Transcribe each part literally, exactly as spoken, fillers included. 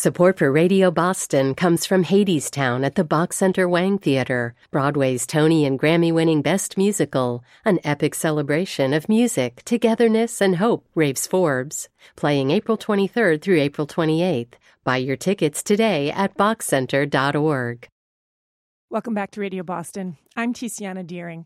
Support for Radio Boston comes from Hadestown at the Bach Center Wang Theater, Broadway's Tony and Grammy-winning Best Musical, an epic celebration of music, togetherness, and hope, raves Forbes. Playing April twenty-third through April twenty-eighth. Buy your tickets today at bach center dot org. Welcome back to Radio Boston. I'm Tiziana Deering.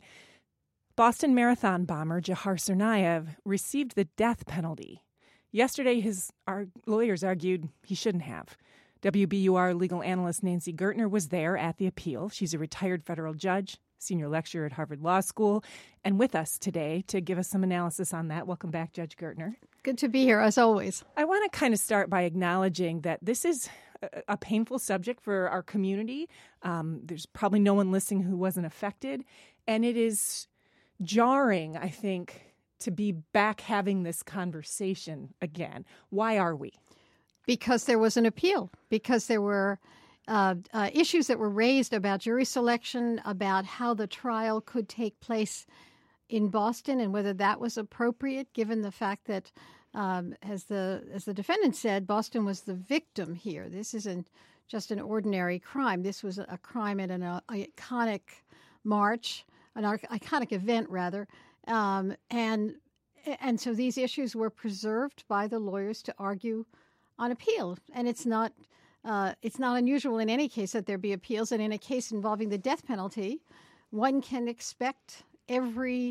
Boston Marathon bomber Dzhokhar Tsarnaev received the death penalty. Yesterday, his our lawyers argued he shouldn't have. W B U R legal analyst Nancy Gertner was there at the appeal. She's a retired federal judge, senior lecturer at Harvard Law School, and with us today to give us some analysis on that. Welcome back, Judge Gertner. Good to be here, as always. I want to kind of start by acknowledging that this is a, a painful subject for our community. Um, there's probably no one listening who wasn't affected, and it is jarring, I think, to be back having this conversation again. Why are we? Because there was an appeal, because there were uh, uh, issues that were raised about jury selection, about how the trial could take place in Boston and whether that was appropriate, given the fact that, um, as the as the defendant said, Boston was the victim here. This isn't just an ordinary crime. This was a crime at an uh, iconic march, an iconic event, rather. Um, and and so these issues were preserved by the lawyers to argue on appeal. And it's not uh, it's not unusual in any case that there be appeals. And in a case involving the death penalty, one can expect every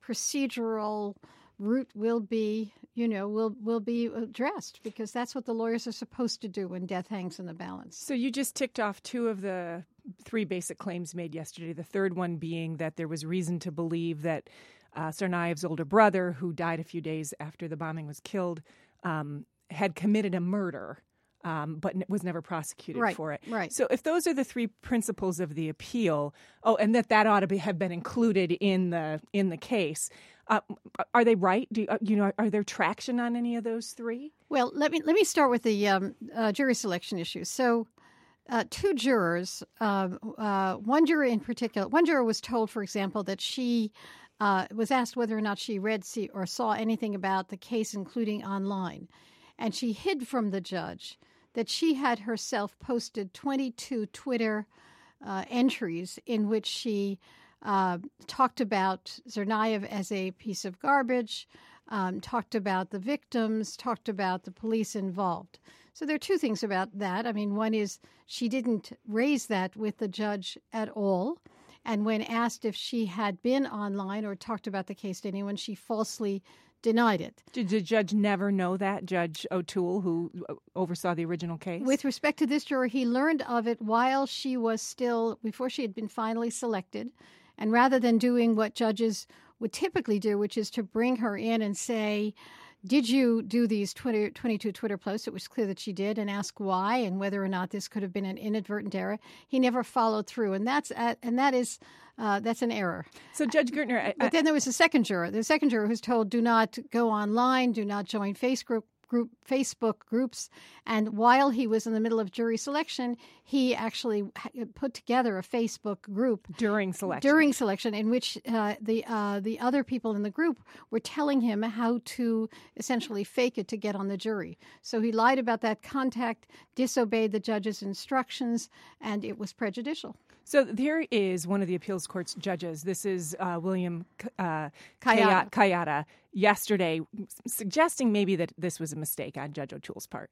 procedural route will be, you know, will will be addressed, because that's what the lawyers are supposed to do when death hangs in the balance. So you just ticked off two of the three basic claims made yesterday. The third one being that there was reason to believe that Uh, Tsarnaev's older brother, who died a few days after the bombing was killed, um, had committed a murder, um, but was never prosecuted right, for it. Right. So if those are the three principles of the appeal, oh, and that that ought to be, have been included in the in the case, uh, are they right? Do you, uh, you know? Are there traction on any of those three? Well, let me let me start with the um, uh, jury selection issue. So. Uh, two jurors, uh, uh, one juror in particular, one juror was told, for example, that she uh, was asked whether or not she read see, or saw anything about the case, including online. And she hid from the judge that she had herself posted twenty-two Twitter uh, entries in which she uh, talked about Tsarnaev as a piece of garbage, um, talked about the victims, talked about the police involved. So there are two things about that. I mean, one is she didn't raise that with the judge at all. And when asked if she had been online or talked about the case to anyone, she falsely denied it. Did the judge never know that, Judge O'Toole, who oversaw the original case? With respect to this juror, he learned of it while she was still, before she had been finally selected. And rather than doing what judges would typically do, which is to bring her in and say, did you do these twenty, twenty-two Twitter posts? It was clear that she did, and ask why and whether or not this could have been an inadvertent error. He never followed through, and that's at, and that is uh, that's an error. So, Judge Gertner, I, I, but then there was a second juror. The second juror who's told, do not go online, do not join Facebook group, Facebook groups. And while he was in the middle of jury selection, he actually put together a Facebook group during selection. During selection, in which uh, the uh, the other people in the group were telling him how to essentially fake it to get on the jury. So he lied about that contact, disobeyed the judge's instructions, and it was prejudicial. So there is one of the appeals court's judges. This is uh, William uh, Kayada. Kayada yesterday, suggesting maybe that this was a mistake on Judge O'Toole's part.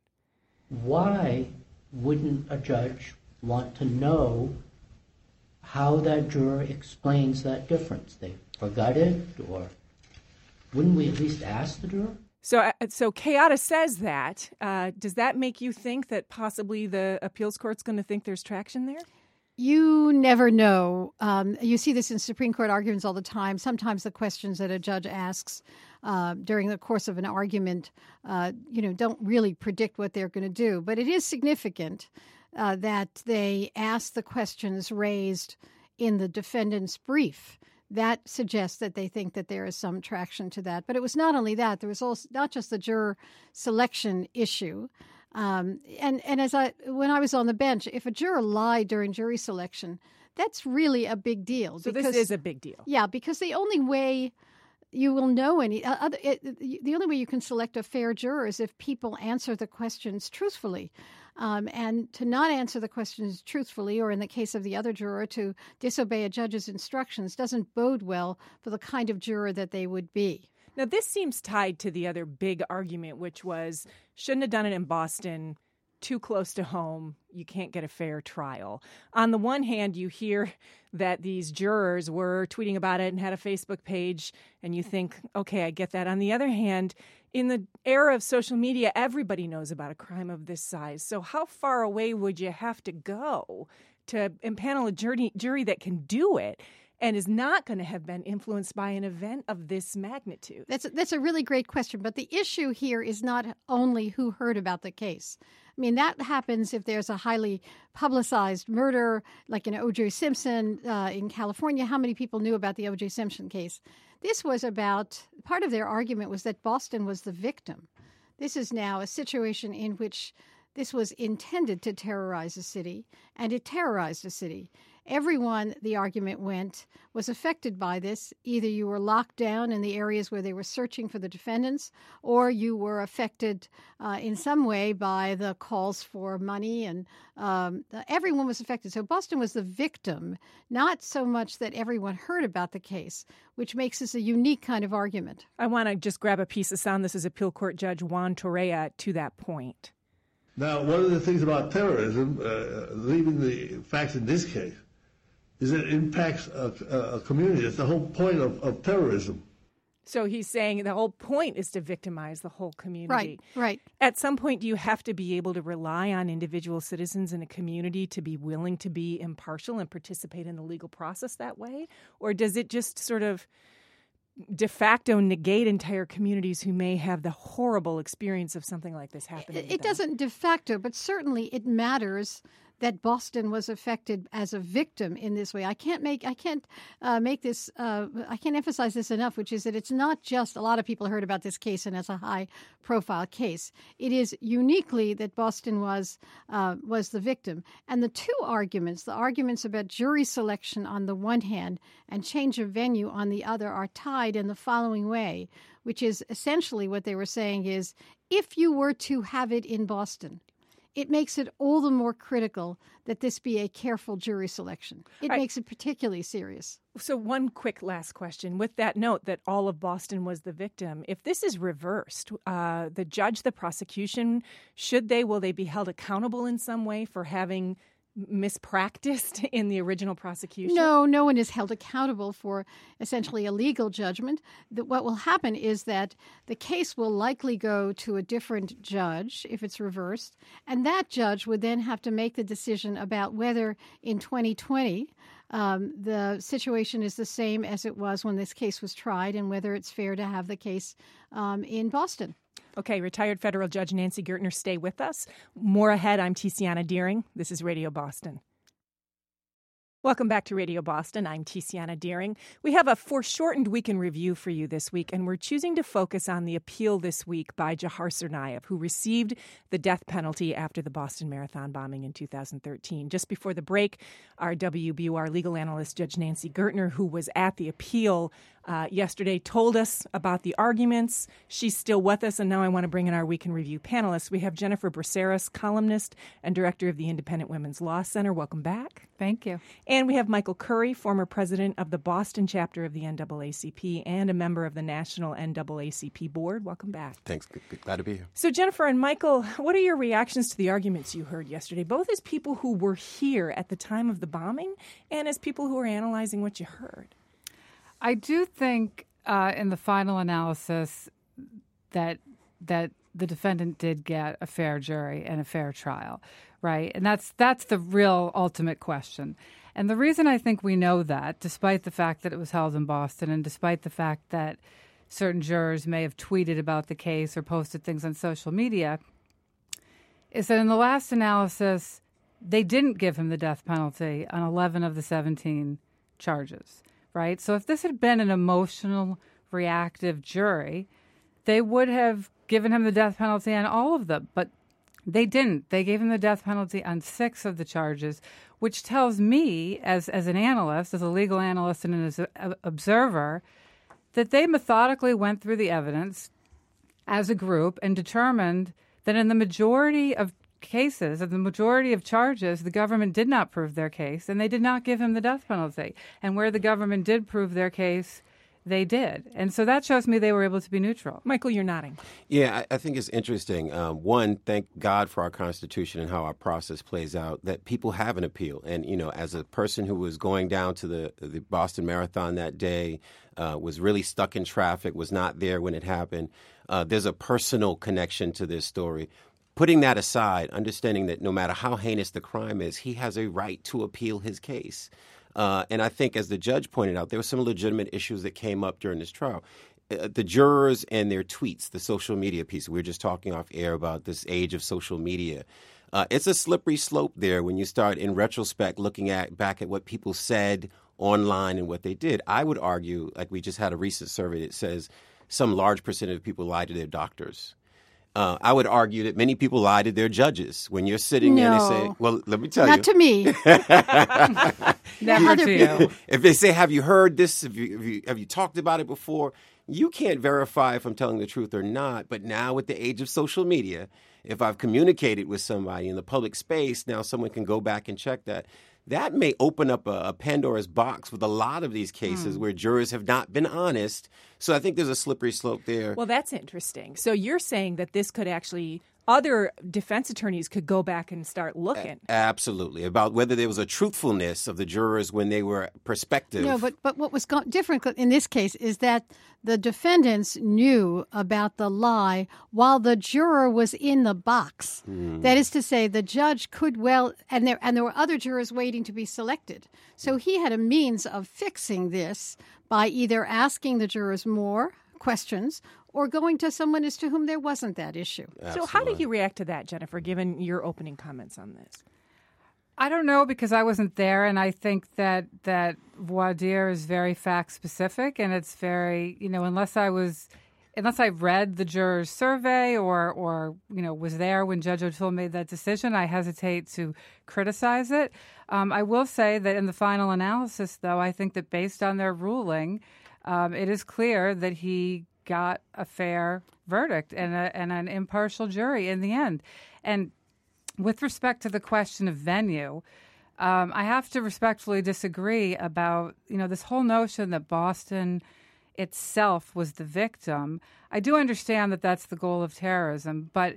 Why wouldn't a judge want to know how that juror explains that difference? They forgot it, or wouldn't we at least ask the juror? So, uh, so Kayada says that. Uh, does that make you think that possibly the appeals court's going to think there's traction there? You never know. Um, you see this in Supreme Court arguments all the time. Sometimes the questions that a judge asks uh, during the course of an argument, uh, you know, don't really predict what they're going to do. But it is significant uh, that they ask the questions raised in the defendant's brief. That suggests that they think that there is some traction to that. But it was not only that. There was also not just the juror selection issue. Um, and, and as I, when I was on the bench, if a juror lied during jury selection, that's really a big deal. So because, this is a big deal. Yeah, because the only way you will know any, uh, other, it, the only way you can select a fair juror is if people answer the questions truthfully. Um, and to not answer the questions truthfully, or in the case of the other juror, to disobey a judge's instructions, doesn't bode well for the kind of juror that they would be. Now, this seems tied to the other big argument, which was shouldn't have done it in Boston, too close to home, you can't get a fair trial. On the one hand, you hear that these jurors were tweeting about it and had a Facebook page, and you think, okay, I get that. On the other hand, in the era of social media, everybody knows about a crime of this size. So how far away would you have to go to impanel a jury, jury that can do it and is not going to have been influenced by an event of this magnitude? That's a, that's a really great question. But the issue here is not only who heard about the case. I mean, that happens if there's a highly publicized murder, like in O J. Simpson uh, in California. How many people knew about the O J. Simpson case? This was about, part of their argument was that Boston was the victim. This is now a situation in which this was intended to terrorize a city, and it terrorized a city. Everyone, the argument went, was affected by this. Either you were locked down in the areas where they were searching for the defendants, or you were affected uh, in some way by the calls for money, and um, everyone was affected. So Boston was the victim, not so much that everyone heard about the case, which makes this a unique kind of argument. I want to just grab a piece of sound. This is Appeal Court Judge Juan Torrea to that point. Now, one of the things about terrorism, uh, leaving the facts in this case, is that it impacts a, a community. That's the whole point of, of terrorism. So he's saying the whole point is to victimize the whole community. Right, right. At some point, do you have to be able to rely on individual citizens in a community to be willing to be impartial and participate in the legal process that way? Or does it just sort of de facto negate entire communities who may have the horrible experience of something like this happening? It, it doesn't de facto, but certainly it matters that Boston was affected as a victim in this way. I can't make I can't uh, make this uh, I can't emphasize this enough, which is that it's not just a lot of people heard about this case and it's a high profile case. It is uniquely that Boston was uh, was the victim. And the two arguments, the arguments about jury selection on the one hand and change of venue on the other, are tied in the following way, which is essentially what they were saying is, if you were to have it in Boston, it makes it all the more critical that this be a careful jury selection. It right. makes it particularly serious. So one quick last question. With that note that all of Boston was the victim, if this is reversed, uh, the judge, the prosecution, should they, will they be held accountable in some way for having mispracticed in the original prosecution? No, no one is held accountable for essentially a legal judgment. That what will happen is that the case will likely go to a different judge if it's reversed, and that judge would then have to make the decision about whether in twenty twenty um, the situation is the same as it was when this case was tried, and whether it's fair to have the case um, in Boston. Okay, retired federal judge Nancy Gertner, stay with us. More ahead, I'm Tiziana Deering. This is Radio Boston. Welcome back to Radio Boston. I'm Tiziana Deering. We have a foreshortened week in review for you this week, and we're choosing to focus on the appeal this week by Jahar Tsarnaev, who received the death penalty after the Boston Marathon bombing in two thousand thirteen. Just before the break, our W B U R legal analyst, Judge Nancy Gertner, who was at the appeal uh, yesterday, told us about the arguments. She's still with us, and now I want to bring in our week in review panelists. We have Jennifer Braceras, columnist and director of the Independent Women's Law Center. Welcome back. Thank you. And we have Michael Curry, former president of the Boston chapter of the N double A C P and a member of the National N double A C P board. Welcome back. Thanks. Glad to be here. So, Jennifer and Michael, what are your reactions to the arguments you heard yesterday, both as people who were here at the time of the bombing and as people who are analyzing what you heard? I do think uh, in the final analysis that that the defendant did get a fair jury and a fair trial, right? And that's that's the real ultimate question. And the reason I think we know that, despite the fact that it was held in Boston and despite the fact that certain jurors may have tweeted about the case or posted things on social media, is that in the last analysis, they didn't give him the death penalty on eleven of the seventeen charges, right? So if this had been an emotional, reactive jury, they would have given him the death penalty on all of them, but they didn't. They gave him the death penalty on six of the charges, which tells me, as as an analyst, as a legal analyst and as an observer, that they methodically went through the evidence as a group and determined that in the majority of cases, of the majority of charges, the government did not prove their case, and they did not give him the death penalty. And where the government did prove their case, they did. And so that shows me they were able to be neutral. Michael, you're nodding. Yeah, I, I think it's interesting. Um, one, thank God for our Constitution and how our process plays out, that people have an appeal. And, you know, as a person who was going down to the, the Boston Marathon that day, uh, was really stuck in traffic, was not there when it happened, uh, there's a personal connection to this story. Putting that aside, understanding that no matter how heinous the crime is, he has a right to appeal his case. Uh, and I think, as the judge pointed out, there were some legitimate issues that came up during this trial. Uh, the jurors and their tweets, the social media piece, we were just talking off air about this age of social media. Uh, it's a slippery slope there when you start, in retrospect, looking at back at what people said online and what they did. I would argue, like we just had a recent survey that says some large percentage of people lie to their doctors. Uh, I would argue that many people lie to their judges. When you're sitting there and they say, well, let me tell Not you. to me. Never Other to you. people. If they say, have you heard this? Have you, have you, have you talked about it before? You can't verify if I'm telling the truth or not. But now with the age of social media, if I've communicated with somebody in the public space, now someone can go back and check that. That may open up a, a Pandora's box with a lot of these cases mm. where jurors have not been honest. So I think there's a slippery slope there. Well, that's interesting. So you're saying that this could actually, other defense attorneys could go back and start looking. A- absolutely. About whether there was a truthfulness of the jurors when they were prospective. No, but, but what was go- different in this case is that the defendants knew about the lie while the juror was in the box. Mm. That is to say, the judge could well, and there and there were other jurors waiting to be selected. So he had a means of fixing this by either asking the jurors more questions or going to someone as to whom there wasn't that issue. Absolutely. So how did you react to that, Jennifer, given your opening comments on this? I don't know, because I wasn't there, and I think that that voir dire is very fact specific, and it's very, you know, unless I was, unless I read the jurors' survey or or you know was there when Judge O'Toole made that decision, I hesitate to criticize it. Um, I will say that in the final analysis, though, I think that based on their ruling, um, it is clear that he got a fair verdict and a, and an impartial jury in the end, and. With respect to the question of venue, um, I have to respectfully disagree about, you know, this whole notion that Boston itself was the victim. I do understand that that's the goal of terrorism, but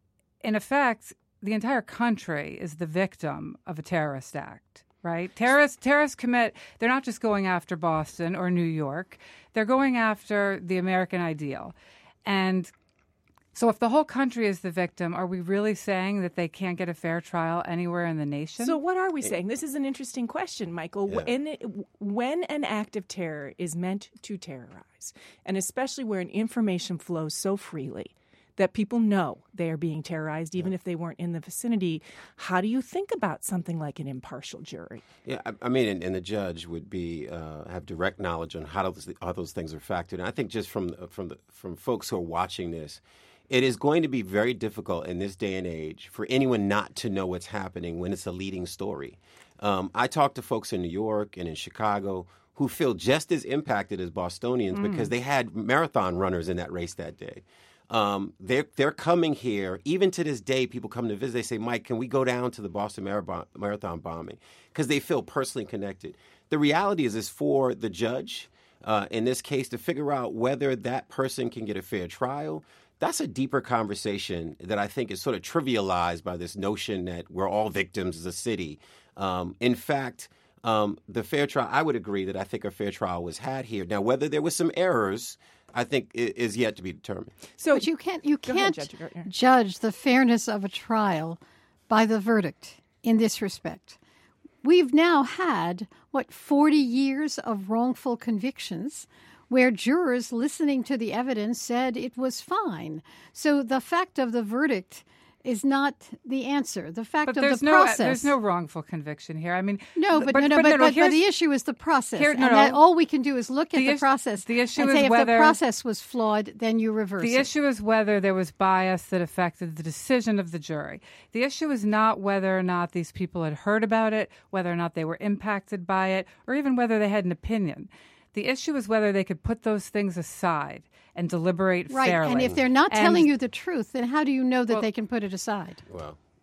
in effect, the entire country is the victim of a terrorist act, right? Terrorists, terrorists commit, they're not just going after Boston or New York, they're going after the American ideal. And so if the whole country is the victim, are we really saying that they can't get a fair trial anywhere in the nation? So what are we saying? This is an interesting question, Michael. Yeah. When, it, when an act of terror is meant to terrorize, and especially where an information flows so freely that people know they are being terrorized, even yeah. if they weren't in the vicinity, how do you think about something like an impartial jury? Yeah, I, I mean, and, and the judge would be uh, have direct knowledge on how those, how those things are factored. And I think just from from the, from folks who are watching this, it is going to be very difficult in this day and age for anyone not to know what's happening when it's a leading story. Um, I talk to folks in New York and in Chicago who feel just as impacted as Bostonians mm. because they had marathon runners in that race that day. Um, they're, they're coming here. Even to this day, people come to visit. They say, Mike, can we go down to the Boston Mar- Marathon bombing? Because they feel personally connected. The reality is, is for the judge, uh, in this case, to figure out whether that person can get a fair trial. That's a deeper conversation that I think is sort of trivialized by this notion that we're all victims as a city. Um, in fact, um, the fair trial, I would agree that I think a fair trial was had here. Now, whether there were some errors, I think is yet to be determined. So, but you can't you can't ahead, Judge. judge the fairness of a trial by the verdict in this respect. We've now had, what, forty years of wrongful convictions where jurors listening to the evidence said it was fine. So the fact of the verdict is not the answer. The fact but of there's the no, process. There's no wrongful conviction here. I mean, no, but but, no, no, but, but, no, no, but, but the issue is the process, here, no, and no. that all we can do is look at the, the is, process the issue and is say if whether, the process was flawed, then you reverse the it. The issue is whether there was bias that affected the decision of the jury. The issue is not whether or not these people had heard about it, whether or not they were impacted by it, or even whether they had an opinion. The issue is whether they could put those things aside and deliberate right. fairly. And if they're not and, telling you the truth, then how do you know that well, they can put it aside? Well,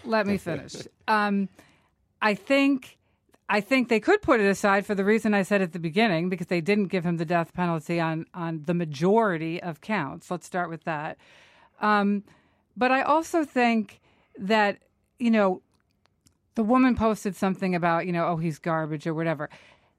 let me finish. Um, I think I think they could put it aside for the reason I said at the beginning, because they didn't give him the death penalty on, on the majority of counts. Let's start with that. Um, but I also think that, you know, the woman posted something about, you know, oh, he's garbage or whatever.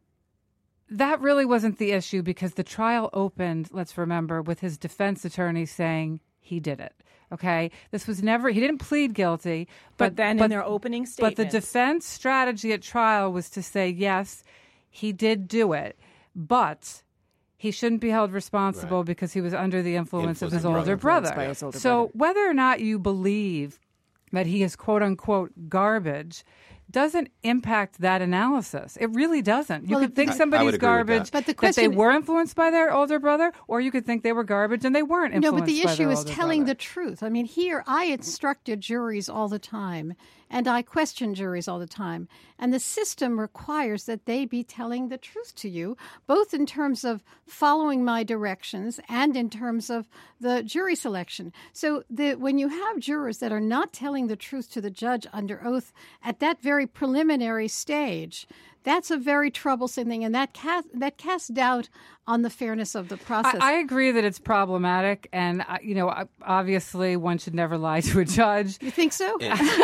That really wasn't the issue, because the trial opened, let's remember, with his defense attorney saying he did it. Okay, this was never, he didn't plead guilty. But, but then but, in their opening statement. But the defense strategy at trial was to say, yes, he did do it, but he shouldn't be held responsible right. because he was under the influence, influence of his older brother. brother. His older so brother. Whether or not you believe that he is quote unquote garbage doesn't impact that analysis. It really doesn't. You well, could think I, somebody's I garbage, but the question, that they were influenced by their older brother, or you could think they were garbage and they weren't influenced by their older brother. No, but the issue is telling brother. the truth. I mean, here I instructed juries all the time, and I question juries all the time. And the system requires that they be telling the truth to you, both in terms of following my directions and in terms of the jury selection. So the, when you have jurors that are not telling the truth to the judge under oath at that very preliminary stage, that's a very troublesome thing, and that cast, that casts doubt on the fairness of the process. I, I agree that it's problematic, and uh, you know, obviously, one should never lie to a judge. You think so?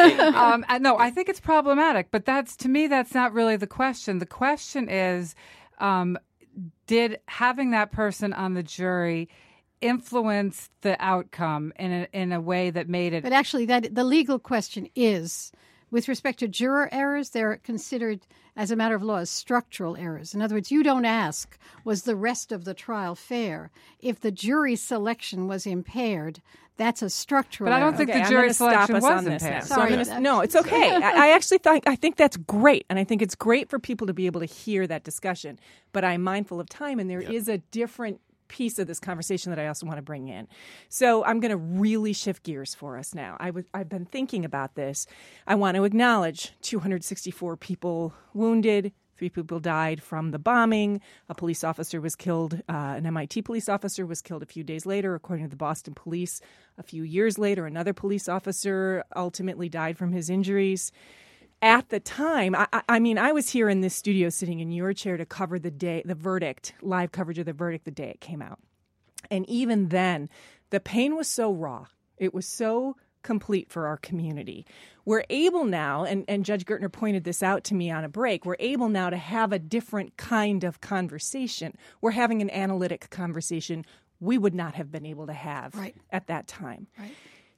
um, no, I think it's problematic, but that's to me, that's not really the question. The question is, um, did having that person on the jury influence the outcome in a, in a way that made it? But actually, that the legal question is, with respect to juror errors, they're considered, as a matter of law, as structural errors. In other words, you don't ask, was the rest of the trial fair? If the jury selection was impaired, that's a structural error. But I don't think okay, the jury I'm selection stop us was on this impaired. now. Sorry, Sorry. gonna, no, it's okay. I, I actually think I think that's great, and I think it's great for people to be able to hear that discussion. But I'm mindful of time, and there yep. is a different piece of this conversation that I also want to bring in. So I'm going to really shift gears for us now. I w- I've been thinking about this. I want to acknowledge two hundred sixty-four people wounded, three people died from the bombing. A police officer was killed. Uh, an M I T police officer was killed a few days later, according to the Boston police. A few years later, another police officer ultimately died from his injuries. At the time, I, I mean, I was here in this studio sitting in your chair to cover the day, the verdict, live coverage of the verdict the day it came out. And even then, the pain was so raw. It was so complete for our community. We're able now, and, and Judge Gertner pointed this out to me on a break, we're able now to have a different kind of conversation. We're having an analytic conversation we would not have been able to have right. at that time. Right.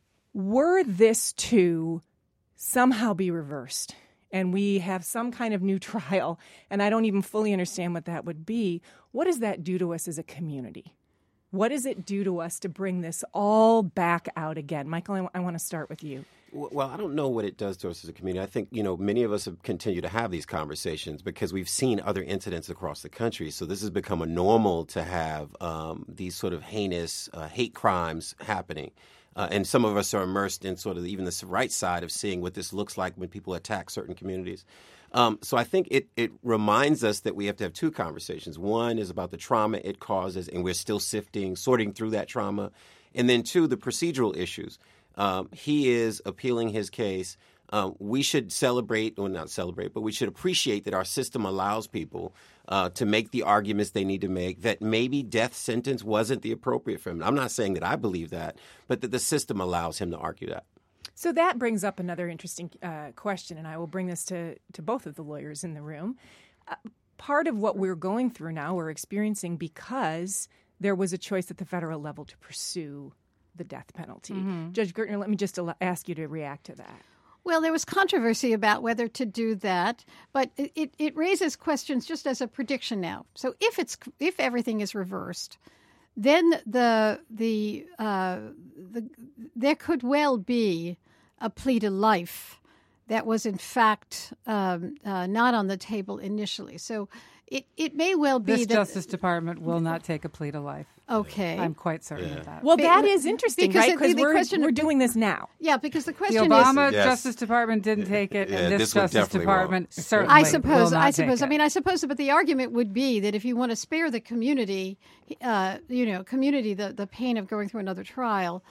Were this to somehow be reversed and we have some kind of new trial, and I don't even fully understand what that would be, what does that do to us as a community? What does it do to us to bring this all back out again? Michael, I, w- I want to start with you. Well, I don't know what it does to us as a community. I think, you know, many of us have continued to have these conversations because we've seen other incidents across the country. So this has become a normal to have um, these sort of heinous uh, hate crimes happening. Uh, and some of us are immersed in sort of even the right side of seeing what this looks like when people attack certain communities. Um, so I think it, it reminds us that we have to have two conversations. One is about the trauma it causes, and we're still sifting, sorting through that trauma. And then two, the procedural issues. Um, he is appealing his case. Um, we should celebrate, or not celebrate, but we should appreciate that our system allows people uh, to make the arguments they need to make, that maybe death sentence wasn't the appropriate for him. I'm not saying that I believe that, but that the system allows him to argue that. So that brings up another interesting uh, question, and I will bring this to, to both of the lawyers in the room. Uh, part of what we're going through now, we're experiencing because there was a choice at the federal level to pursue the death penalty. Mm-hmm. Judge Gertner, let me just al- ask you to react to that. Well, there was controversy about whether to do that, but it, it, it raises questions just as a prediction now. So if it's if everything is reversed, then the the uh, the there could well be a plea to life that was in fact um, uh, not on the table initially. So it, it may well be this that Justice Department will not take a plea to life. Okay, I'm quite certain yeah. of that. Well, Be- that is interesting, because right? Because the- the we're, question- we're doing this now. yeah, because the The question Obama is. Yes. Justice Department didn't take it, Yeah, and this, this one Justice definitely Department won't. certainly I suppose. will not I suppose. take I mean, it. I suppose. But the argument would be that if you want to spare the community, uh, you know, community the the pain of going through another trial,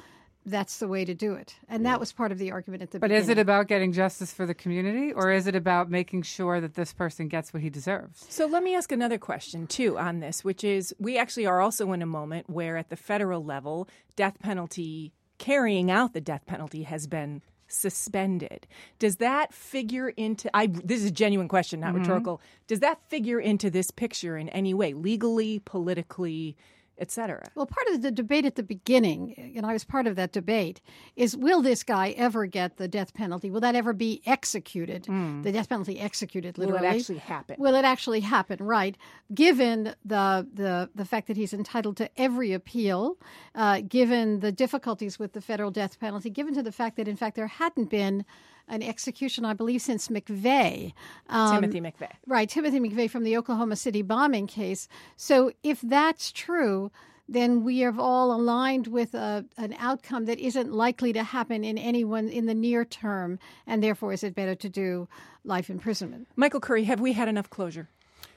that's the way to do it. And that was part of the argument at the But beginning. is it about getting justice for the community, or is it about making sure that this person gets what he deserves? So let me ask another question, too, on this, which is we actually are also in a moment where at the federal level, death penalty, carrying out the death penalty has been suspended. Does that figure into, I, this is a genuine question, not mm-hmm. rhetorical, does that figure into this picture in any way, legally, politically, et cetera? Well, part of the debate at the beginning, and I was part of that debate, is will this guy ever get the death penalty? Will that ever be executed? Mm. The death penalty executed, literally. Will it actually happen? Will it actually happen, right? Given the the, the fact that he's entitled to every appeal, uh, given the difficulties with the federal death penalty, given to the fact that, in fact, there hadn't been an execution, I believe, since McVeigh. Um, Timothy McVeigh. Right, Timothy McVeigh from the Oklahoma City bombing case. So if that's true, then we are all aligned with a, an outcome that isn't likely to happen in anyone in the near term, and therefore is it better to do life imprisonment? Michael Curry, have we had enough closure?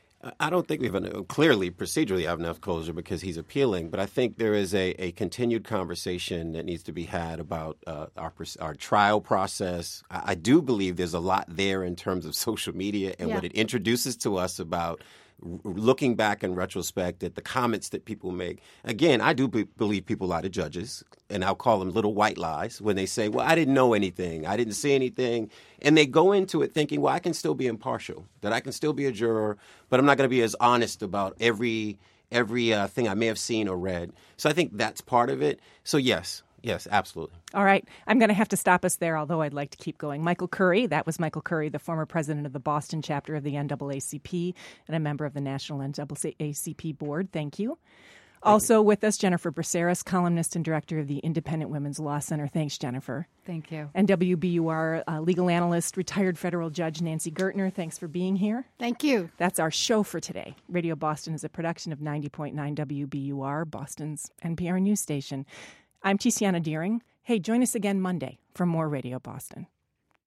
I don't think we have enough, clearly procedurally have enough closure because he's appealing, but I think there is a, a continued conversation that needs to be had about uh, our our trial process. I, I do believe there's a lot there in terms of social media and yeah. what it introduces to us about looking back in retrospect at the comments that people make. Again, I do be- believe people lie to judges, and I'll call them little white lies when they say, well, I didn't know anything, I didn't see anything. And they go into it thinking, well, I can still be impartial, that I can still be a juror, but I'm not going to be as honest about every every uh, thing I may have seen or read. So I think that's part of it. So yes. Yes, absolutely. All right. I'm going to have to stop us there, although I'd like to keep going. Michael Curry, that was Michael Curry, the former president of the Boston chapter of the N double A C P and a member of the National N double A C P board. Thank you. Also with us, Jennifer Braceras, columnist and director of the Independent Women's Law Center. Thanks, Jennifer. Thank you. And W B U R uh, legal analyst, retired federal judge Nancy Gertner. Thanks for being here. Thank you. That's our show for today. Radio Boston is a production of ninety point nine W B U R, Boston's N P R news station. I'm Tiziana Deering. Hey, join us again Monday for more Radio Boston.